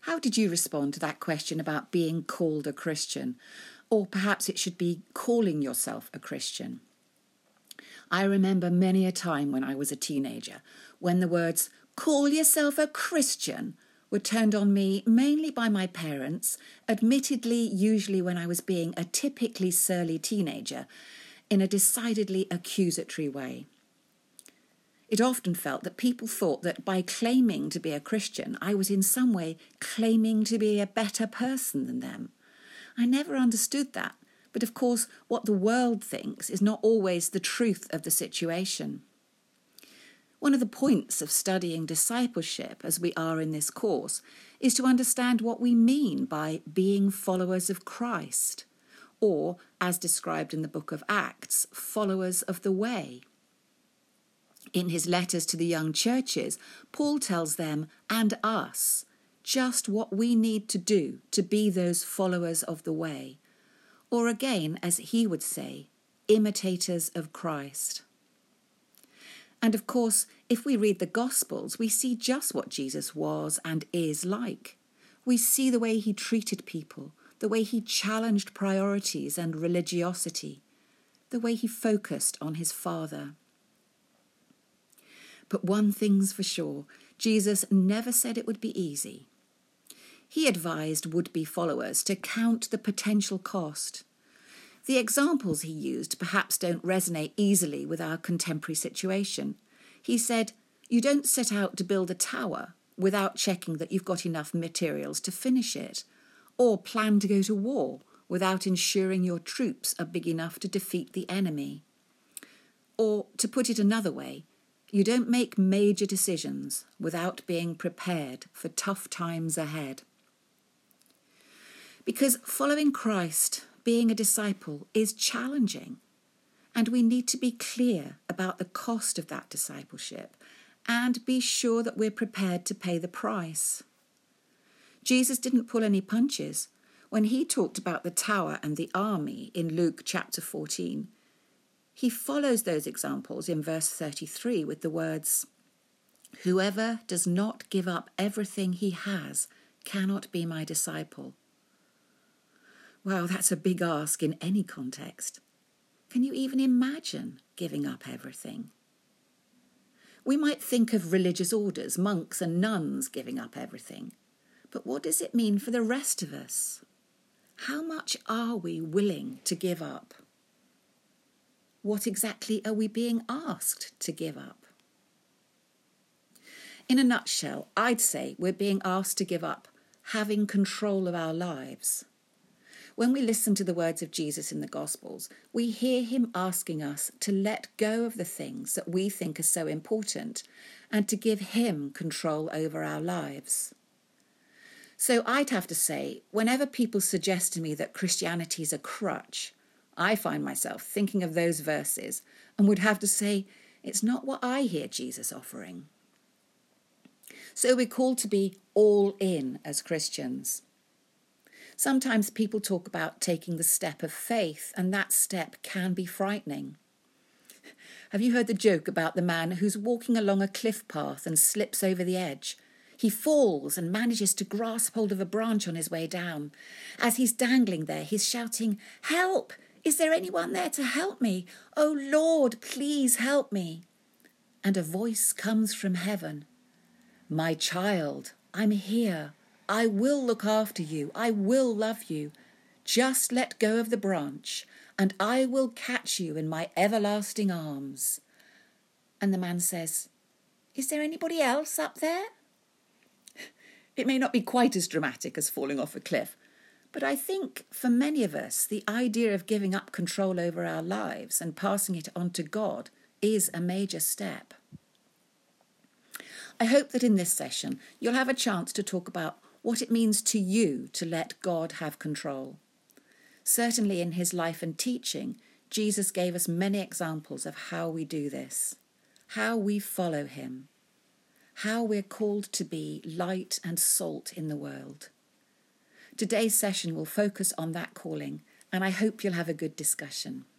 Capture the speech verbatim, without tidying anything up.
How did you respond to that question about being called a Christian? Or perhaps it should be calling yourself a Christian. I remember many a time when I was a teenager when the words, "call yourself a Christian," were turned on me mainly by my parents, admittedly usually when I was being a typically surly teenager, in a decidedly accusatory way. It often felt that people thought that by claiming to be a Christian, I was in some way claiming to be a better person than them. I never understood that, but of course what the world thinks is not always the truth of the situation. One of the points of studying discipleship, as we are in this course, is to understand what we mean by being followers of Christ, or, as described in the book of Acts, followers of the way. In his letters to the young churches, Paul tells them and us just what we need to do to be those followers of the way, or again, as he would say, imitators of Christ. And of course, if we read the Gospels, we see just what Jesus was and is like. We see the way he treated people, the way he challenged priorities and religiosity, the way he focused on his Father. But one thing's for sure, Jesus never said it would be easy. He advised would-be followers to count the potential cost. The examples he used perhaps don't resonate easily with our contemporary situation. He said, you don't set out to build a tower without checking that you've got enough materials to finish it, or plan to go to war without ensuring your troops are big enough to defeat the enemy. Or, to put it another way, you don't make major decisions without being prepared for tough times ahead. Because following Christ, being a disciple, is challenging, and we need to be clear about the cost of that discipleship and be sure that we're prepared to pay the price. Jesus didn't pull any punches when he talked about the tower and the army in Luke chapter fourteen. He follows those examples in verse thirty-three with the words, "Whoever does not give up everything he has cannot be my disciple." Well, that's a big ask in any context. Can you even imagine giving up everything? We might think of religious orders, monks and nuns giving up everything. But what does it mean for the rest of us? How much are we willing to give up? What exactly are we being asked to give up? In a nutshell, I'd say we're being asked to give up having control of our lives. When we listen to the words of Jesus in the Gospels, we hear him asking us to let go of the things that we think are so important and to give him control over our lives. So I'd have to say, whenever people suggest to me that Christianity is a crutch, I find myself thinking of those verses and would have to say, it's not what I hear Jesus offering. So we're called to be all in as Christians. Sometimes people talk about taking the step of faith, and that step can be frightening. Have you heard the joke about the man who's walking along a cliff path and slips over the edge? He falls and manages to grasp hold of a branch on his way down. As he's dangling there, he's shouting, "Help! Is there anyone there to help me? Oh Lord, please help me." And a voice comes from heaven. "My child, I'm here. I will look after you. I will love you. Just let go of the branch, and I will catch you in my everlasting arms." And the man says, "Is there anybody else up there?" It may not be quite as dramatic as falling off a cliff, but I think for many of us, the idea of giving up control over our lives and passing it on to God is a major step. I hope that in this session, you'll have a chance to talk about what it means to you to let God have control. Certainly in his life and teaching, Jesus gave us many examples of how we do this, how we follow him, how we're called to be light and salt in the world. Today's session will focus on that calling, and I hope you'll have a good discussion.